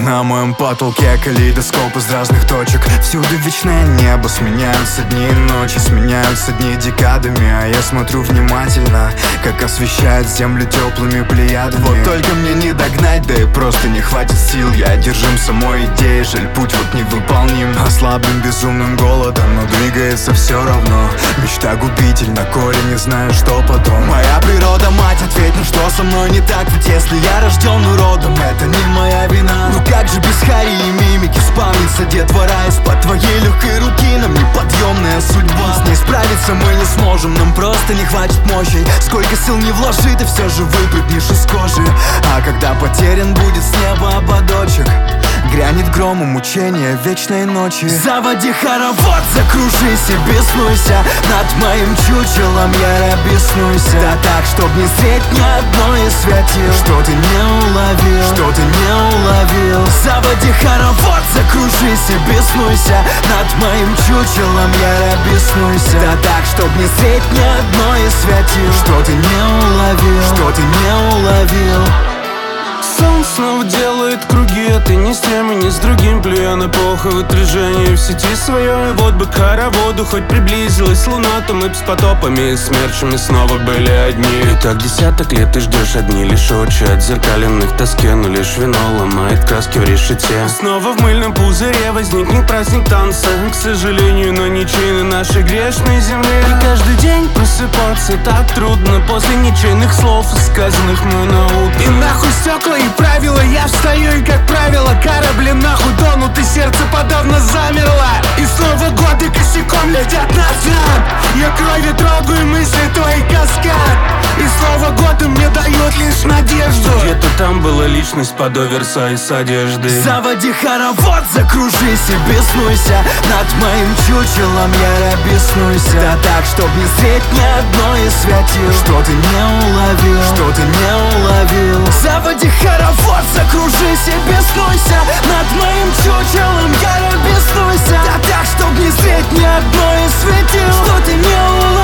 На моем потолке калейдоскоп из разных точек. Всюду вечное небо, сменяются дни и ночи, сменяются дни декадами. А я смотрю внимательно, как освещает землю теплыми плеядами. Вот только мне не догнать, да и просто не хватит сил. Я одержим самой идеей, жаль, путь вот невыполним. Ослаблен безумным голодом, но двигается все равно. Мечта губительна, корень, не знаю, что потом. Моя природа, мать, ответь, ну что со мной не так? Ведь если я рожден уродом, это не моя вина. Ну как же без хари и мимики вспомнится детвора из-под твоей легкой руки? Нам неподъемная судьба. С ней справиться мы не сможем, нам просто не хватит мощи. Сколько сил не вложи, ты все же выпрыгнешь из кожи. А когда потерян будет с неба ободочек, грянет гром и мучение вечной ночи. Заводи хоровод, закружись и беснуйся над моим чучелом, я беснуйся. Да так, чтоб не светь ни одной из светил. Что ты не уловил, что ты не уловил. Заводи хоровод, закружись и беснуйся над моим чучелом, я беснуйся. Да так, чтоб не светь ни одной из светил. Что ты не уловил, что ты не уловил. Сон снова делает круги, а ты ни с тем и ни с другим. Плюя на похоть в отражении в сети свое. И вот бы хороводу хоть приблизилась луна, то мы б с потопами и смерчами снова были одни. И так десяток лет ты ждешь одни лишь очи отзеркаленных тоске, но лишь вино ломает краски в решете. Снова в мыльном пузыре возникнет праздник танца, к сожалению, но ничейный нашей грешной земле. И каждый день просыпаться так трудно после ничейных слов, сказанных мной на утро. И нахуй стекла и правила, я встаю и, как правило, корабли нахуй тонут, и сердце подавно замерло. И снова годы косяком летят назад. Я кровью трогаю мысли твои каскад. И снова годы мне дают лишь надежду. Где-то там была личность под оверсайз одежды. Заводи хоровод, закружись и беснуйся над моим чучелом, я беснуйся. Да так, чтоб не светь ни одной из светил. Что ты не уловил, что ты не уловил. Заводи хоровод, закружись и беснуйся над моим чучелом, я беснуйся. Да так, чтоб не светь ни одной из светил. Что ты не уловил.